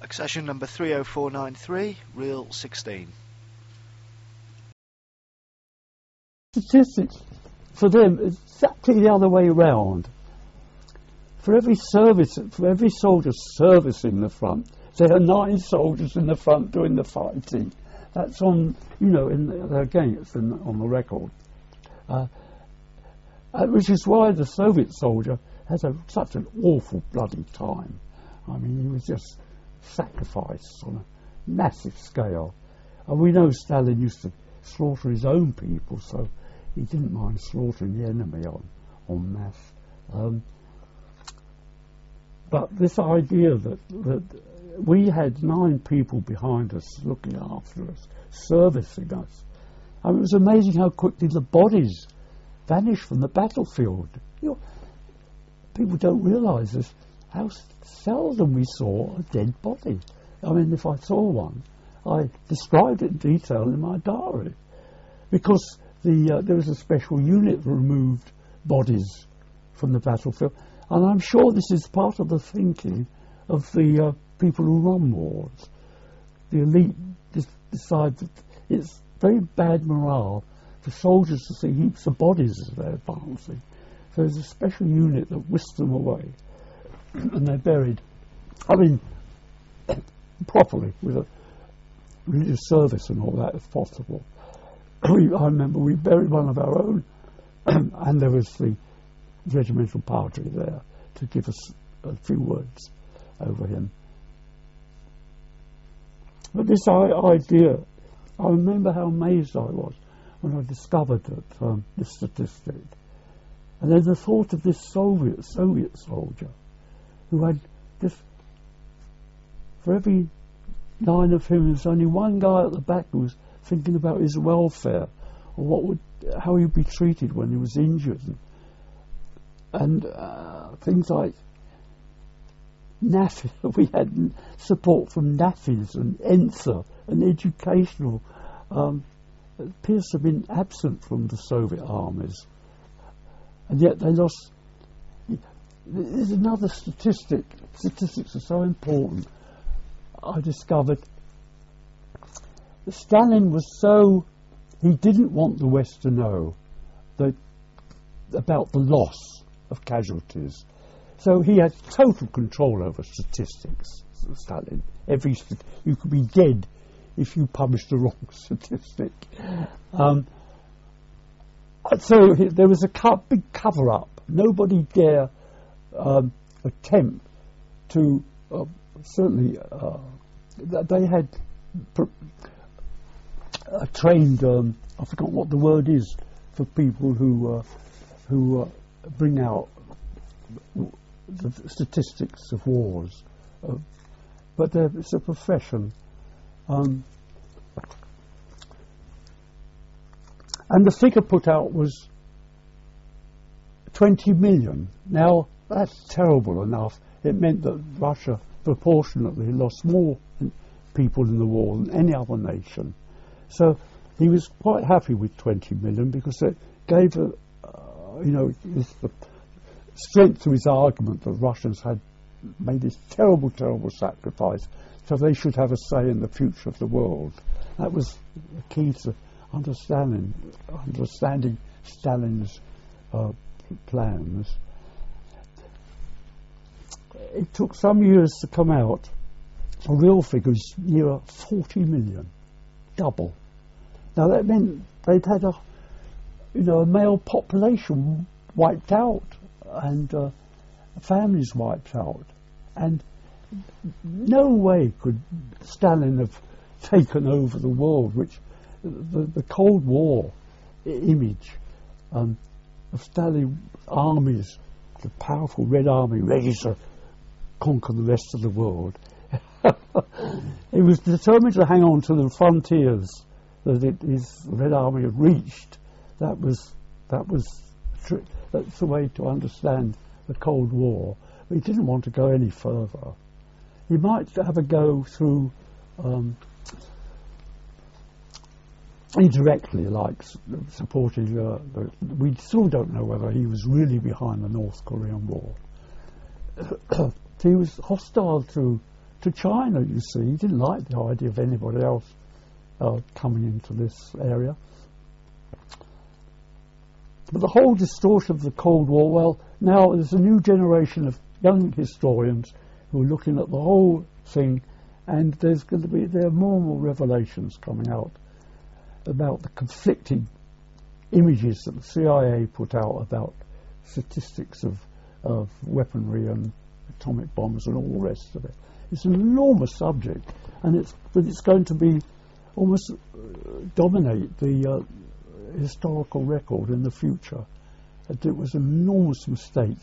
Accession number 30493, reel 16. Statistics for them is exactly the other way around. For every soldier servicing the front, there are 9 soldiers in the front doing the fighting. That's on, again, it's on the record. Which is why the Soviet soldier has such an awful bloody time. I mean, he was just sacrificed on a massive scale. And we know Stalin used to slaughter his own people, so he didn't mind slaughtering the enemy en masse. But this idea that we had 9 people behind us looking after us, servicing us, I mean, it was amazing how quickly the bodies vanished from the battlefield. People don't realise this, how seldom we saw a dead body. I mean, if I saw one, I described it in detail in my diary, because there was a special unit that removed bodies from the battlefield. And I'm sure this is part of the thinking of the people who run wars. The elite decide that it's very bad morale for soldiers to see heaps of bodies as they're advancing. So there's a special unit that whisks them away, and they're buried, I mean, properly, with a religious service and all that, if possible. I remember we buried one of our own, and there was the regimental padre there to give us a few words over him. But this idea, I remember how amazed I was when I discovered that this statistic, and then the thought of this Soviet soldier who had just, for every 9 of him, there's only one guy at the back who was thinking about his welfare, or how he'd be treated when he was injured, and things like NAFI. We had support from NAFIs and ENSA and educational. It appears to have been absent from the Soviet armies, and yet they lost. There's another statistic. Statistics are so important. I discovered that Stalin was he didn't want the West to know about the loss of casualties. So he had total control over statistics, Stalin. You could be dead if you published the wrong statistic. So there was a big cover-up. Nobody dare attempt to, certainly, they had trained, I forgot what the word is, for people who bring out the statistics of wars, but it's a profession, and the figure put out was 20 million. Now that's terrible enough. It meant that Russia proportionately lost more people in the war than any other nation. So he was quite happy with 20 million because it gave the strength to his argument that Russians had made this terrible, terrible sacrifice, so they should have a say in the future of the world. That was the key to understanding Stalin's plans. It took some years to come out. The real figure is near 40 million, double. Now that meant they'd had a male population wiped out, and families wiped out, and no way could Stalin have taken over the world, which the Cold War image of Stalin armies, the powerful Red Army ready to conquer the rest of the world. He was determined to hang on to the frontiers that his Red Army had reached. That's the way to understand the Cold War. But he didn't want to go any further. He might have a go through indirectly, like supporting we still don't know whether he was really behind the North Korean War. He was hostile to to China, you see. He didn't like the idea of anybody else coming into this area. But the whole distortion of the Cold War, well, now there's a new generation of young historians who are looking at the whole thing, and there are more and more revelations coming out about the conflicting images that the CIA put out about statistics of weaponry and atomic bombs and all the rest of it. It's an enormous subject, and it's going to be almost dominate the historical record in the future. It was an enormous mistake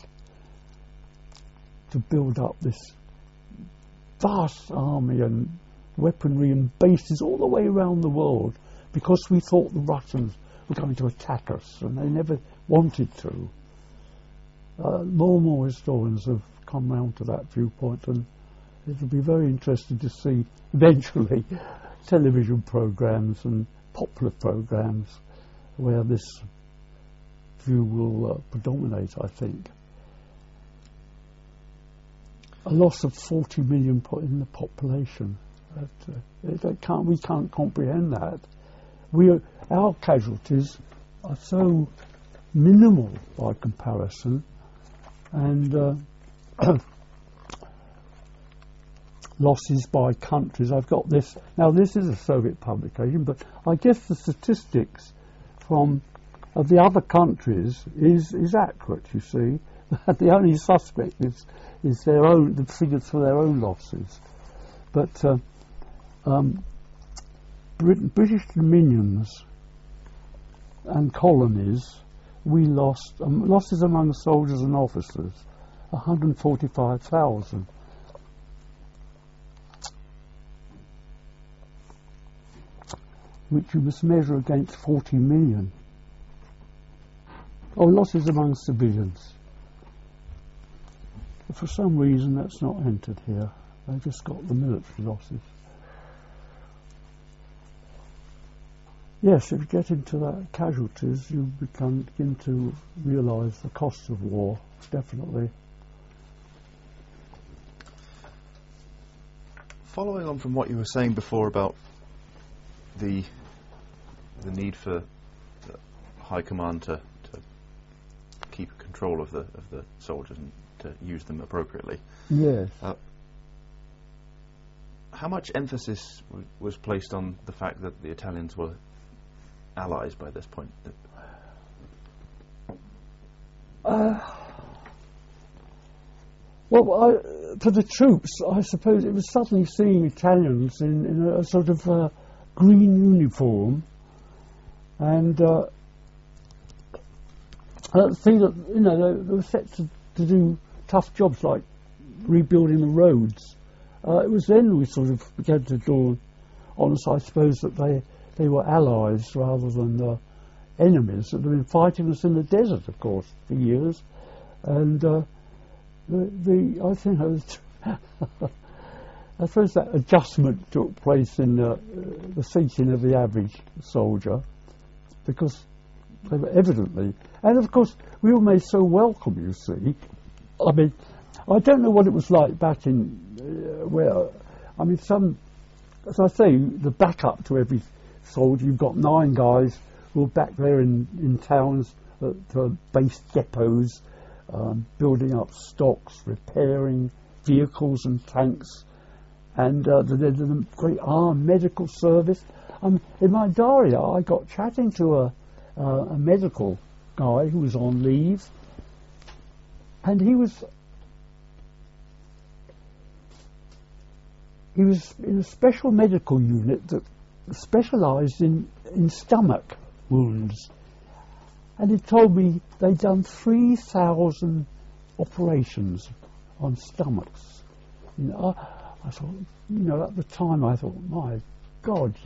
to build up this vast army and weaponry and bases all the way around the world because we thought the Russians were going to attack us, and they never wanted to. More and more historians have come round to that viewpoint, and it'll be very interesting to see eventually television programs and popular programs where this view will predominate, I think. A loss of 40 million in the population. We can't comprehend that. Our casualties are so minimal by comparison, and losses by countries. I've got this. Now, this is a Soviet publication, but I guess the statistics of the other countries is accurate, you see. The only suspect is the figures for their own losses. But British dominions and colonies, we lost losses among soldiers and officers, 145,000. Which you must measure against 40 million. Losses among civilians. But for some reason that's not entered here. They've just got the military losses. Yes, if you get into that casualties, you begin to realise the cost of war, definitely. Following on from what you were saying before about the need for high command to keep control of the soldiers and to use them appropriately. Yes. How much emphasis was placed on the fact that the Italians were allies by this point? For the troops, I suppose it was suddenly seeing Italians in a sort of green uniform, and see that they were set to do tough jobs like rebuilding the roads. It was then we sort of began to dawn on us, I suppose, that they were allies rather than enemies that had been fighting us in the desert, of course, for years. And I think I suppose that adjustment took place in the thinking of the average soldier, because they were evidently, and of course we were made so welcome, you see. I mean, I don't know what it was like back in as I say, the backup to every soldier, you've got 9 guys who are back there in towns at base depots, building up stocks, repairing vehicles and tanks, and the great armed medical service. In my diary, I got chatting to a medical guy who was on leave, and he was in a special medical unit that specialised in stomach wounds, and he told me they'd done 3,000 operations on stomachs. I thought, at the time I thought, my God,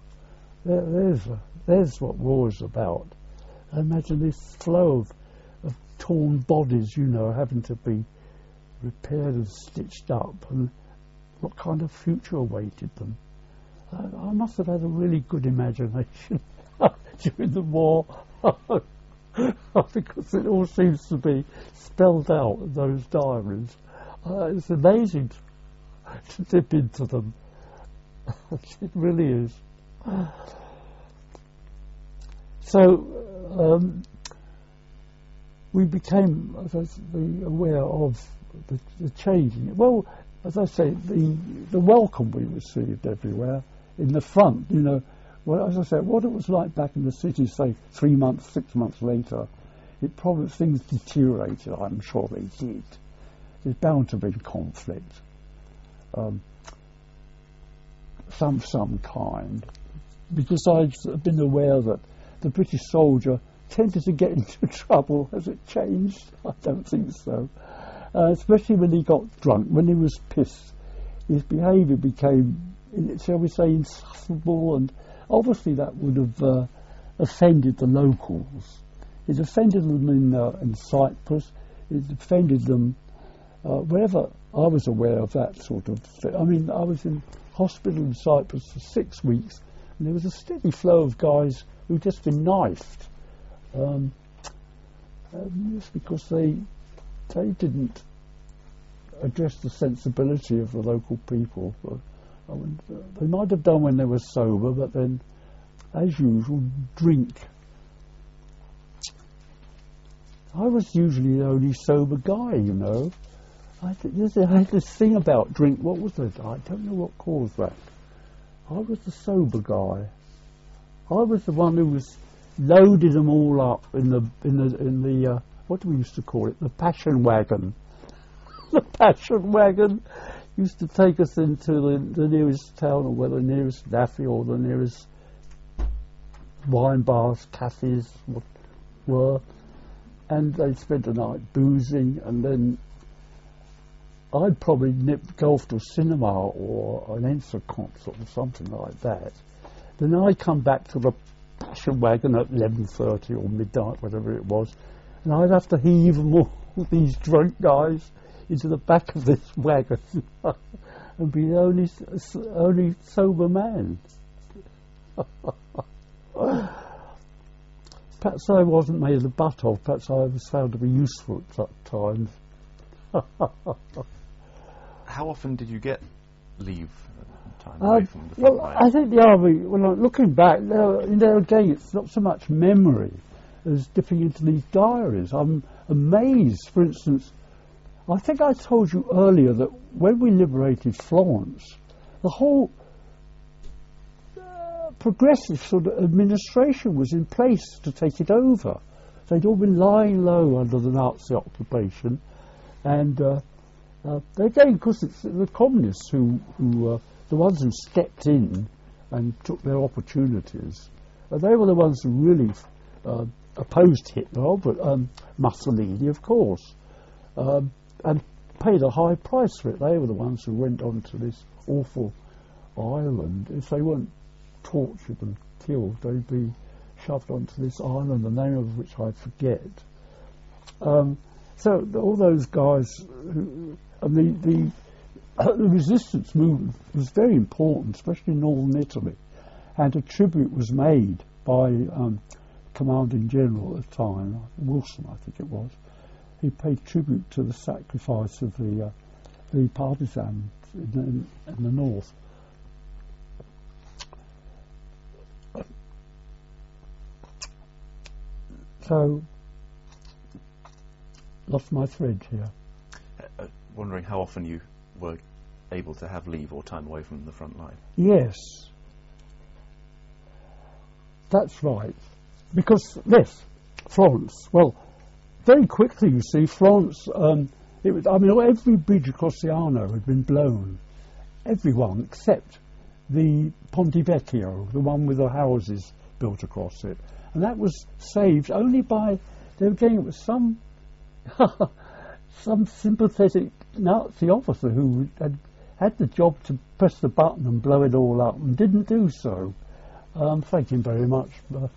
there's what war is about. I imagine this flow of torn bodies, having to be repaired and stitched up, and what kind of future awaited them. I must have had a really good imagination during the war, because it all seems to be spelled out in those diaries. It's amazing to dip into them. It really is. So we became, as I say, aware of the changing. Well, as I say, the welcome we received everywhere in the front. You know, well, as I said, what it was like back in the city, say 3 months, 6 months later, it probably things deteriorated. I'm sure they did. There's bound to be conflict, some kind, because I've been aware that the British soldier tended to get into trouble. Has it changed? I don't think so. Especially when he got drunk, when he was pissed, his behaviour became, shall we say, insufferable, and obviously that would have offended the locals. It offended them in Cyprus. It offended them wherever I was aware of that sort of thing. I mean, I was in hospital in Cyprus for 6 weeks, and there was a steady flow of guys who'd just been knifed. Just because they didn't address the sensibility of the local people. I mean, they might have done when they were sober, but then, as usual, drink. I was usually the only sober guy, you know. I had this thing about drink. What was it? I don't know what caused that. I was the sober guy. I was the one who was loaded them all up in the what do we used to call it? The passion wagon. The passion wagon used to take us into the nearest town, or whether the nearest Daffy or the nearest wine bars, cafes were, and they'd spend the night boozing, and then I'd probably go off to a cinema or an Ensa concert or something like that. Then I'd come back to the passion wagon at 11:30 or midnight, whatever it was, and I'd have to heave them all, these drunk guys, into the back of this wagon and be the only sober man. Perhaps I wasn't made a butt of, perhaps I was found to be useful at times. How often did you get leave time away from the front line? I think the army, looking back, again, it's not so much memory as dipping into these diaries. I'm amazed, for instance, I think I told you earlier that when we liberated Florence, the whole progressive sort of administration was in place to take it over. They'd all been lying low under the Nazi occupation, and again, because it's the communists who the ones who stepped in and took their opportunities. They were the ones who really opposed Hitler, but Mussolini, of course, and paid a high price for it. They were the ones who went on to this awful island. If they weren't tortured and killed, they'd be shoved onto this island, the name of which I forget. So all those guys, the resistance movement was very important, especially in northern Italy, and a tribute was made by commanding general at the time, Wilson, I think it was. He paid tribute to the sacrifice of the partisans in the north. So, lost my thread here. Wondering how often you were able to have leave or time away from the front line. Yes, that's right. Because, yes, Florence, well, very quickly, you see, Florence, every bridge across the Arno had been blown. Everyone except the Ponte Vecchio, the one with the houses built across it. And that was saved only by, they were getting it with some sympathetic Nazi officer who had the job to press the button and blow it all up and didn't do so. Thank him very much.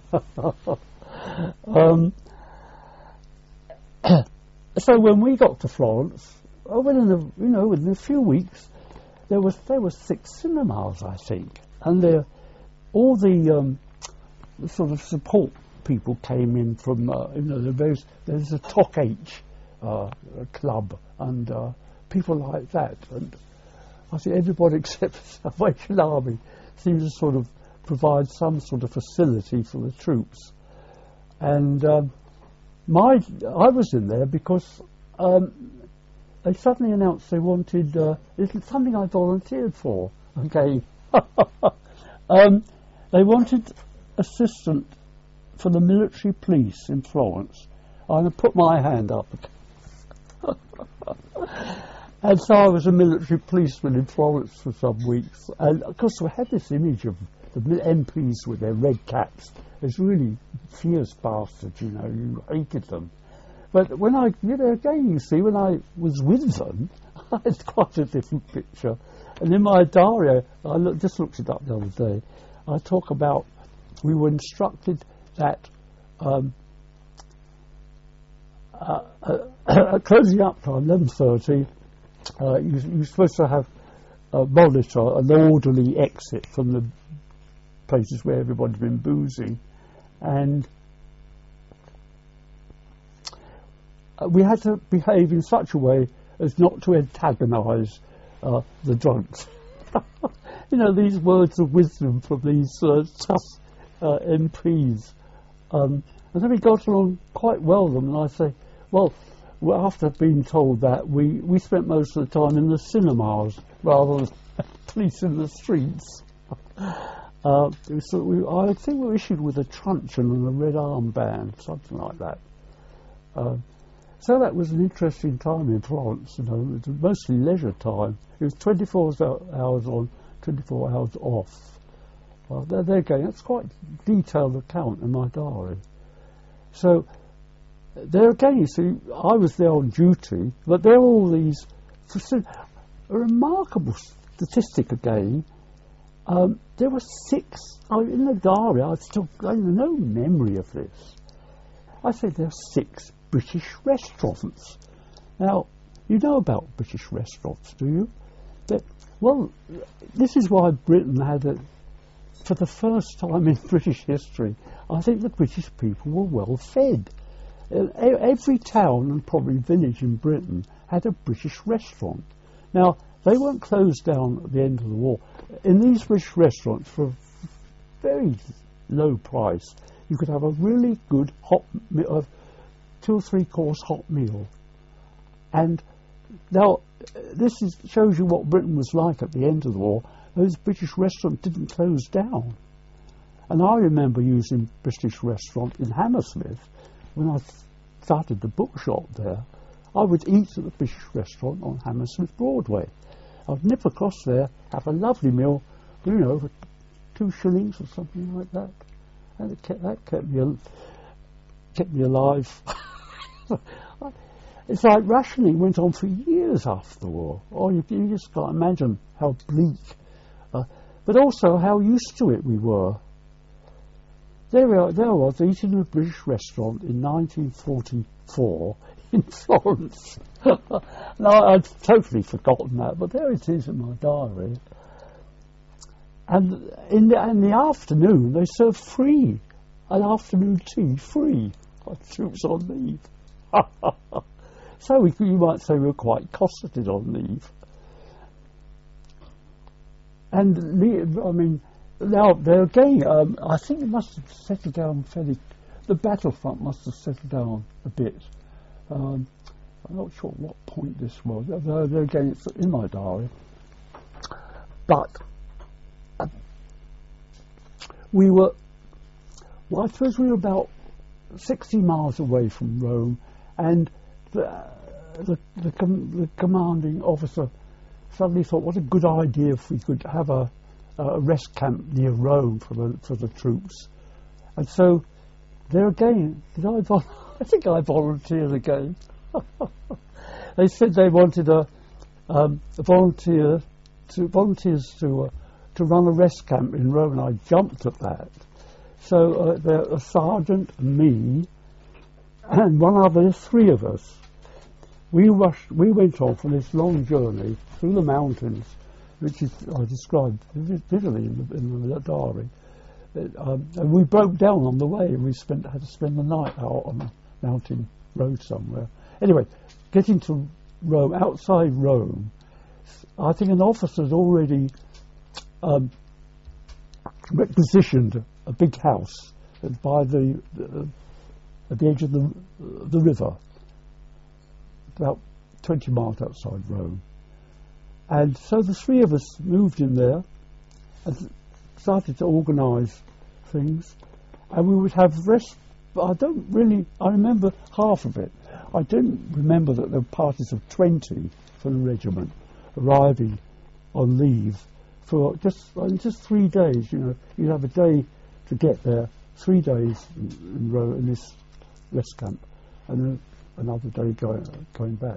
So when we got to Florence, within a few weeks, there were 6 cinemas, I think, and all the sort of support people came in from there's a TOC H club and people like that, and I think everybody except the Salvation Army seems to sort of provide some sort of facility for the troops. And I was in there because they suddenly announced they wanted it's something I volunteered for. Okay, they wanted assistant for the military police in Florence. I put my hand up. And so I was a military policeman in Florence for some weeks. And of course we had this image of the MPs with their red caps as really fierce bastards, you know, you hated them. But when again, you see, when I was with them, I had quite a different picture. And in my diary, just looked it up the other day, I talk about, we were instructed that at closing up time, 11:30, you're supposed to have a monitor, an orderly exit from the places where everybody's been boozing. And we had to behave in such a way as not to antagonise the drunks. You know, these words of wisdom from these tough MPs. And then we got along quite well with them, and I say, well, after being told that, we spent most of the time in the cinemas rather than police in the streets. I think we were issued with a truncheon and a red armband, something like that. So that was an interesting time in Florence, you know. It was mostly leisure time. It was 24 hours on, 24 hours off. Well, there again, that's quite a detailed account in my diary. So, there again, you see, I was there on duty, but there are all these... A remarkable statistic again. There were 6... in the diary, I have no memory of this. I said there are 6 British restaurants. Now, you know about British restaurants, do you? Well, this is why Britain had for the first time in British history, I think the British people were well fed. Every town and probably village in Britain had a British restaurant. Now, they weren't closed down at the end of the war. In these British restaurants, for a very low price, you could have a really good hot 2 or 3 course hot meal. And now, this shows you what Britain was like at the end of the war. Those British restaurants didn't close down. And I remember using British restaurant in Hammersmith when I started the bookshop there. I would eat at the British restaurant on Hammersmith Broadway. I'd nip across there, have a lovely meal, you know, for 2 shillings or something like that. And that kept me alive. It's like rationing went on for years after the war. Oh, you just can't imagine how bleak, but also how used to it we were. There I was eating in a British restaurant in 1944 in Florence. Now, I'd totally forgotten that, but there it is in my diary. And in the afternoon, they served free, an afternoon tea free, by troops on leave. So you might say we were quite cosseted on leave. And I mean, now there again, I think it must have settled down fairly. The battlefront must have settled down a bit. I'm not sure what point this was. There again, it's in my diary. But I suppose we were about 60 miles away from Rome, and the commanding officer suddenly thought, what a good idea if we could have a rest camp near Rome for the troops. And so, there again, I think I volunteered again. They said they wanted volunteers to run a rest camp in Rome, and I jumped at that. So a sergeant, me, and one other, 3 of us, we went off on this long journey through the mountains, which I described vividly in the diary. And we broke down on the way, and we had to spend the night out on a mountain road somewhere. Anyway, getting to Rome, outside Rome, I think an officer had already requisitioned a big house by at the edge of the river, about 20 miles outside Rome. And so the three of us moved in there and started to organise things, and we would have rest. But I remember half of it. I don't remember that there were parties of 20 from the regiment arriving on leave for just 3 days. You know, you'd have a day to get there, 3 days in this rest camp, and then another day going back.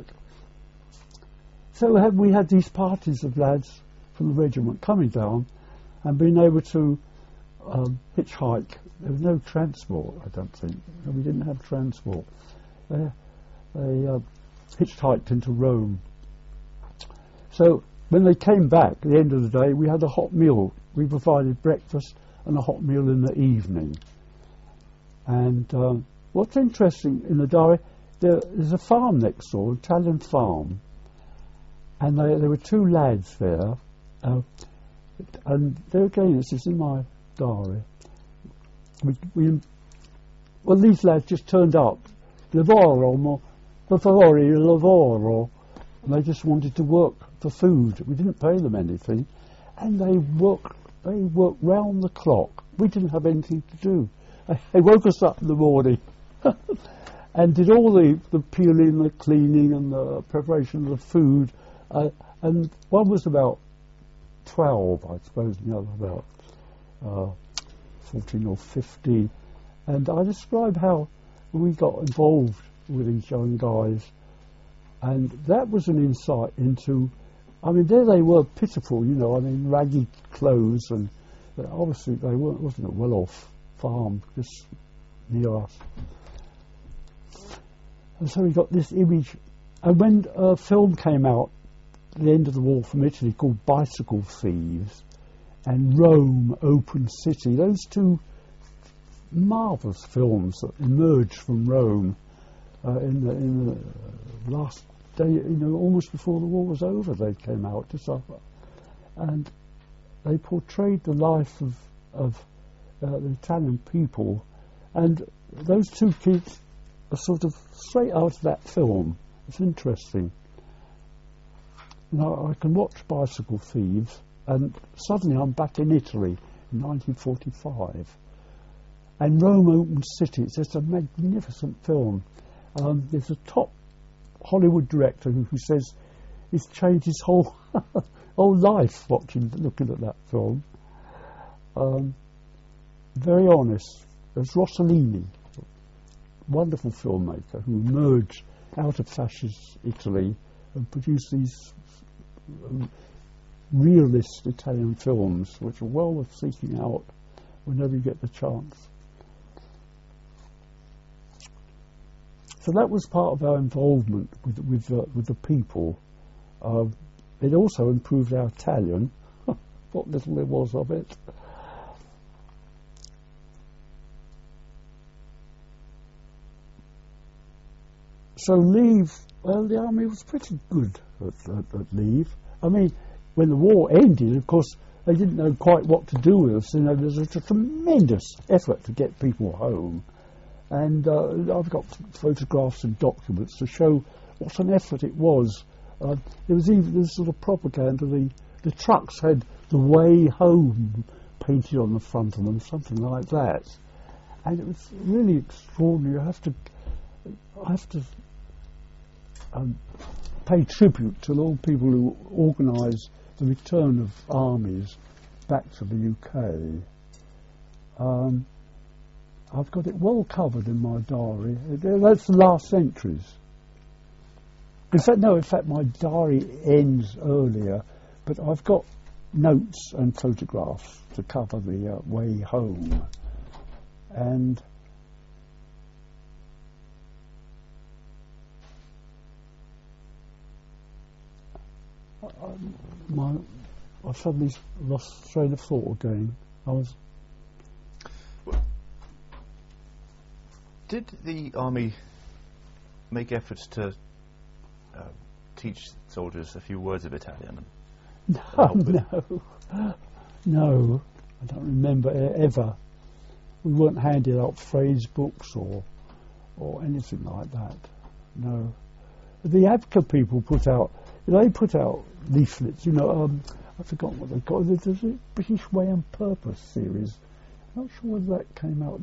So we had these parties of lads from the regiment coming down and being able to hitchhike. There was no transport, I don't think. We didn't have transport. They hitchhiked into Rome. So when they came back at the end of the day, we had a hot meal. We provided breakfast and a hot meal in the evening. And what's interesting in the diary, there's a farm next door, an Italian farm, and there were 2 lads there, and there again, this is in my diary. Well, these lads just turned up, lavoro, per favore, lavoro, and they just wanted to work for food. We didn't pay them anything, and they worked round the clock. We didn't have anything to do. They woke us up in the morning and did all the peeling, the cleaning, and the preparation of the food. And one was about 12, I suppose, and the other about 14 or 15. And I describe how we got involved with these young guys. And that was an insight into, I mean, there they were pitiful, you know, I mean, ragged clothes, and obviously they wasn't a well-off farm just near us. And so we got this image. And when a film came out at the end of the war from Italy called Bicycle Thieves and Rome, Open City, those 2 marvellous films that emerged from Rome in the last day, you know, almost before the war was over, they came out to suffer. And they portrayed the life of the Italian people, and those 2 kids are sort of straight out of that film. It's interesting. Now I can watch Bicycle Thieves, and suddenly I'm back in Italy in 1945, and Rome Open City. It's just a magnificent film. There's a top Hollywood director who says he's changed his whole life looking at that film. Very honest. There's Rossellini, wonderful filmmaker who emerged out of fascist Italy and produced these realist Italian films, which are well worth seeking out whenever you get the chance. So that was part of our involvement with the people. It also improved our Italian, what little there was of it. So leave, well, the army was pretty good at leave. I mean, when the war ended, of course, they didn't know quite what to do with us. You know, there's a tremendous effort to get people home. And I've got photographs and documents to show what an effort it was. There was even this sort of propaganda. The trucks had "The Way Home" painted on the front of them, something like that. And it was really extraordinary. I have to pay tribute to all people who organised the return of armies back to the UK. I've got it well covered in my diary. That's the last entries. In fact, my diary ends earlier, but I've got notes and photographs to cover the way home. And I've suddenly lost train of thought again. Did the army make efforts to teach soldiers a few words of Italian? No, I don't remember ever. We weren't handing out phrase books or anything like that. No. The ABCA people put out leaflets. I forgot what they call it. There's a British Way and Purpose series. I'm not sure whether that came out.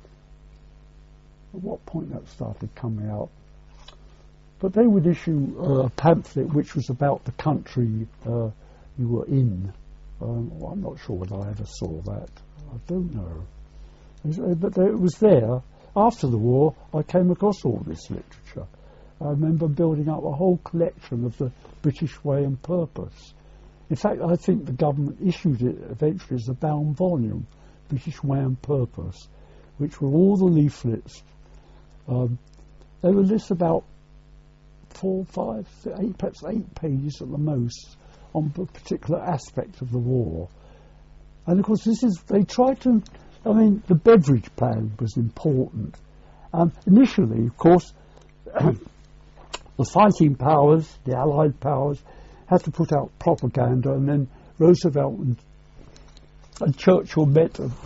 At what point that started coming out. But they would issue a pamphlet which was about the country you were in. Well, I'm not sure whether I ever saw that. I don't know. But it was there. After the war, I came across all this literature. I remember building up a whole collection of the British Way and Purpose. In fact, I think the government issued it eventually as a bound volume, British Way and Purpose, which were all the leaflets. They were lists about 4, 5, 8, perhaps 8 pages at the most on a particular aspect of the war. And of course, they tried to, the Beveridge Plan was important. Initially, of course, the fighting powers, the Allied powers, had to put out propaganda, and then Roosevelt and Churchill met at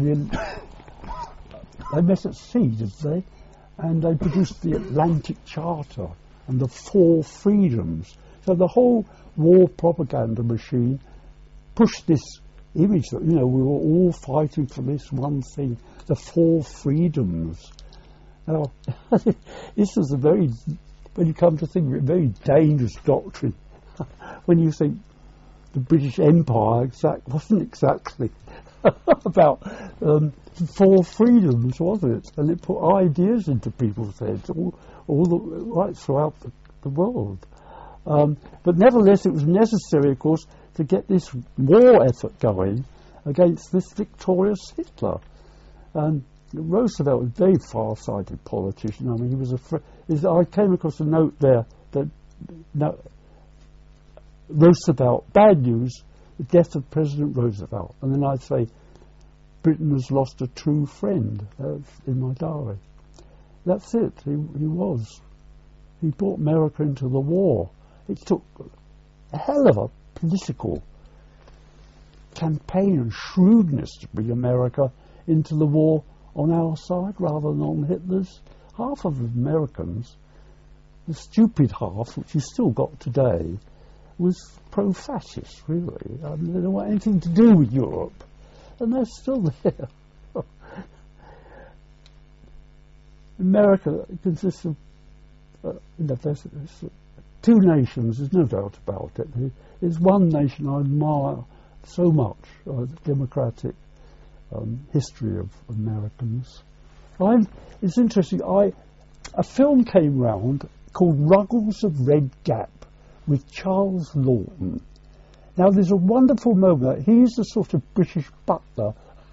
they met at sea, did they? And they produced the Atlantic Charter and the 4 freedoms. So the whole war propaganda machine pushed this image that, we were all fighting for this one thing, the 4 freedoms. Now, this was when you come to think of it, a very dangerous doctrine. When you think the British Empire wasn't exactly about 4 freedoms, was it? And it put ideas into people's heads right throughout the world. But nevertheless, it was necessary, of course, to get this war effort going against this victorious Hitler. And Roosevelt was a very far-sighted politician. He was I came across a note there that Roosevelt, bad news, the death of President Roosevelt. And then I'd say, Britain has lost a true friend. That's in my diary. That's it. He was. He brought America into the war. It took a hell of a political campaign and shrewdness to bring America into the war on our side rather than on Hitler's. Half of the Americans, the stupid half, which you still got today, was pro-fascist, really. They didn't want anything to do with Europe. And they're still there. America consists of there's 2 nations, there's no doubt about it. There's one nation I admire so much, the democratic history of Americans. It's interesting, a film came round called Ruggles of Red Gap with Charles Laughton. Now there's a wonderful moment. He's the sort of British butler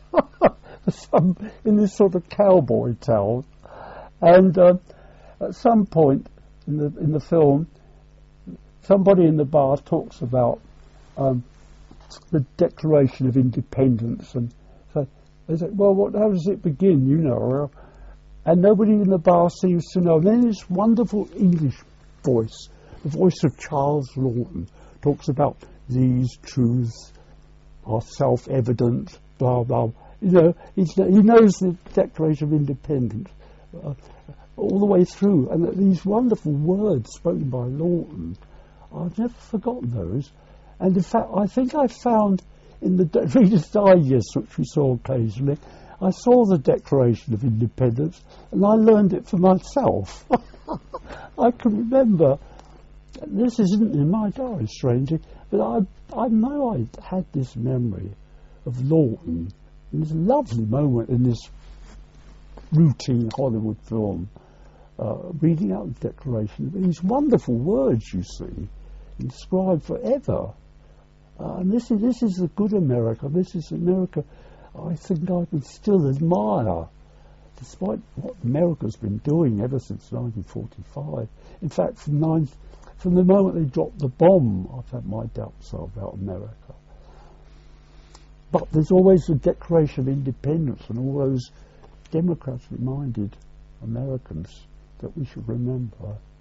in this sort of cowboy town, and at some point in the film, somebody in the bar talks about the Declaration of Independence, and so they say, "Well, how does it begin?" And nobody in the bar seems to know. And then this wonderful English voice, the voice of Charles Laughton, talks about these truths are self-evident, blah, blah. He knows the Declaration of Independence all the way through. And these wonderful words spoken by Laughton, I've never forgotten those. And in fact, I think I found in the Reader's Digest, which we saw occasionally, I saw the Declaration of Independence and I learned it for myself. I can remember, this isn't in my diary, strangely, but I know I had this memory of Laughton in this lovely moment in this routine Hollywood film, reading out the Declaration. These wonderful words, you see, inscribed forever. And this is a good America. This is America I think I can still admire, despite what America's been doing ever since 1945. In fact, from the moment they dropped the bomb, I've had my doubts about America. But there's always the Declaration of Independence and all those democratically minded Americans that we should remember.